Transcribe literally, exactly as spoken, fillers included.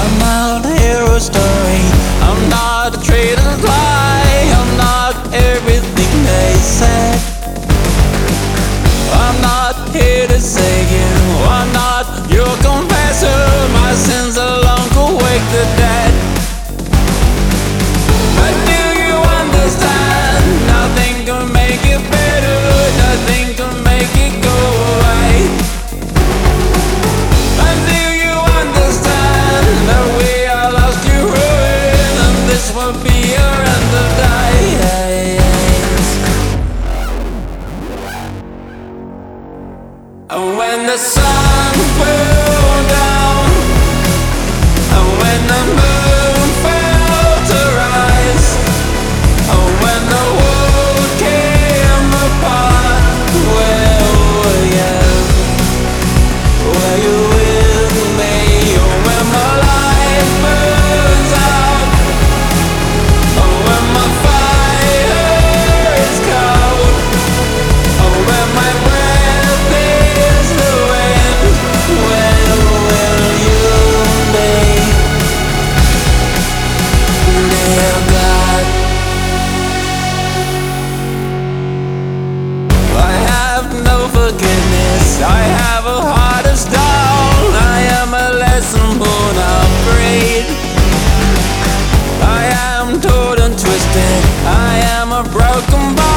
I'm not a hero story. I'm not a traitor's lie. I'm not everything they said. I'm not here to save you. I'm not your confessor. My sins alone could wake the dead. But do you understand? Nothing can make it better. Nothing can make it go away. And do you understand that we are lost to ruin, and this will be your end of days? And when the sun will down, and when the moon fell to rise, and when the world came apart, where were you? Were you with me? Or when my life burns out, or when my fire is cold, or when my breath is the wind, where will you be? Dear God, I have no forgiveness. I have a heart of stone. I am a lesson born of greed. I am torn and twisted. I am a broken bone.